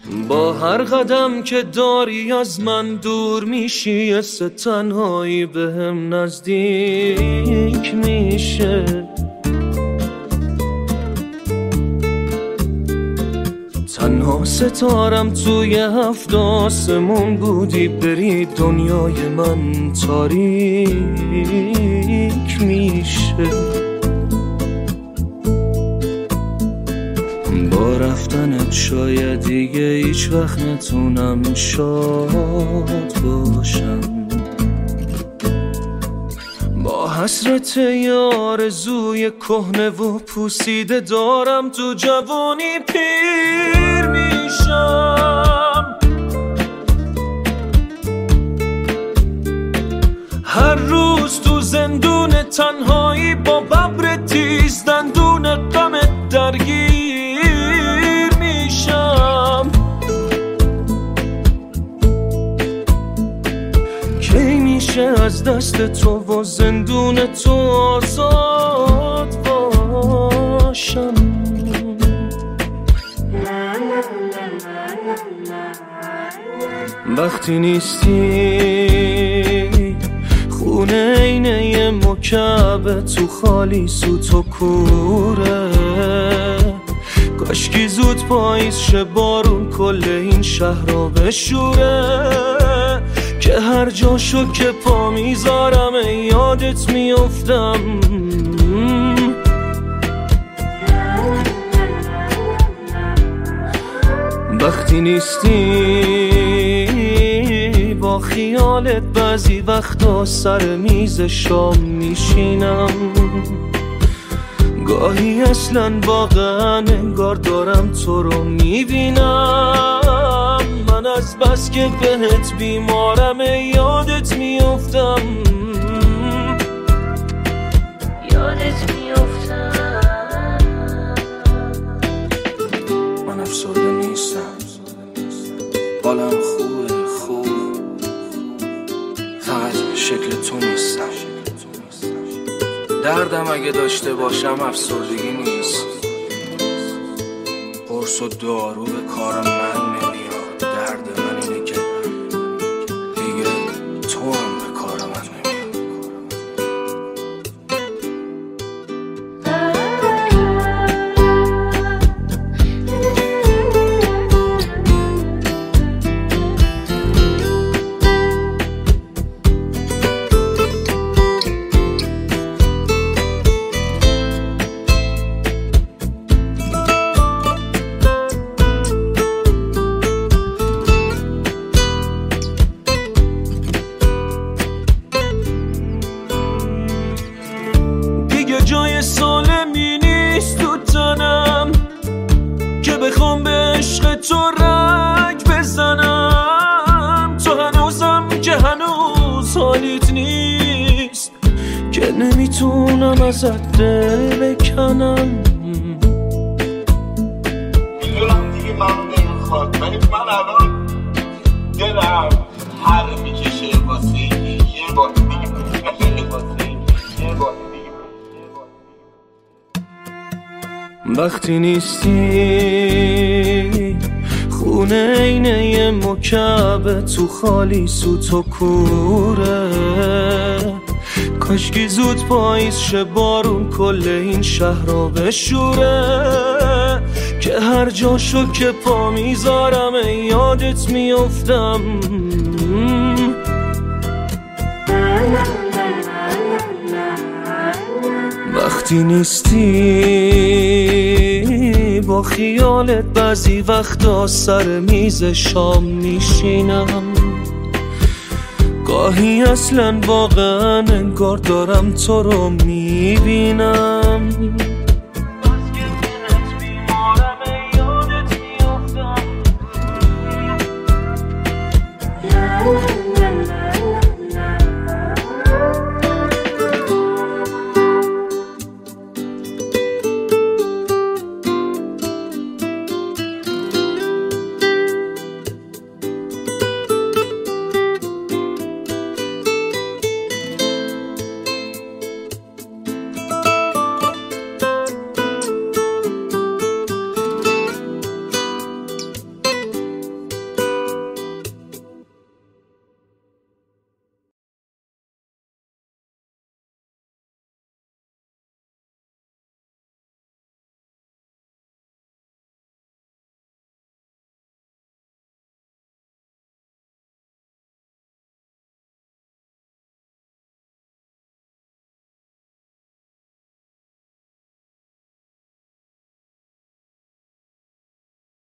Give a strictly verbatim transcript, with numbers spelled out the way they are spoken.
با هر قدم که داری از من دور میشی، حس تنهایی بهم نزدیک میشه. تنها ستارم توی هفت آسمون بودی، بری دنیای من تاریک میشه. با رفتنت شاید دیگه هیچ وقت نتونم شاد باشم. با حسرت یه آرزوی کهنه و پوسیده دارم تو جوانی پیر میشم. هر روز تو زندون تنهایی با ببر تیز دندون غمت درگیر میشم. کی میشه از دست تو و زندون تو آزاد باشم؟ وقتی نیستی خونه اینه یه مکعب تو خالی سوت و کوره. کاشکی زود پاییز شه بارون کل این شهر رو بشوره، که هر جاشو که پا میذارم یادت میافتم. وقتی نیستی با خیالت بعضی وقتا سر میز شام میشینم. گاهی اصلا واقعا انگار دارم تو رو میبینم. من از بس که بهت بیمارم یادت میافتم، یادت میافتم. من افسرده نیستم، حالم خوبه خوب، فقط شکل تو نیستم. دردم اگه داشته باشم افسردگی نیست، قرص و دارو به کار من نمیاد. درد من اینه که دیگه تو هم به کار من نمیاد. جای سالمی نیست تو تنم که بخوام به عشق تو رنگ بزنم. تو هنوزم که هنوز حالیت نیست، که نمیتونم ازت دل بکنم. میدونم دیگه من نمیخواد، ولی من الان دلم هر میکشه واسه یه بار میکشه واسه یه بار. وقتی نیستی خونه اینه یه مکعب تو خالی سوت و کوره. کاشکی زود پاییز شه بارون کل این شهر رو بشوره، که هر جاشو که پا میذارم یادت میافتم. وقتی نیستی با خیالت بعضی وقتا سر میز شام میشینم. گاهی اصلا واقعا انگار دارم تو رو میبینم.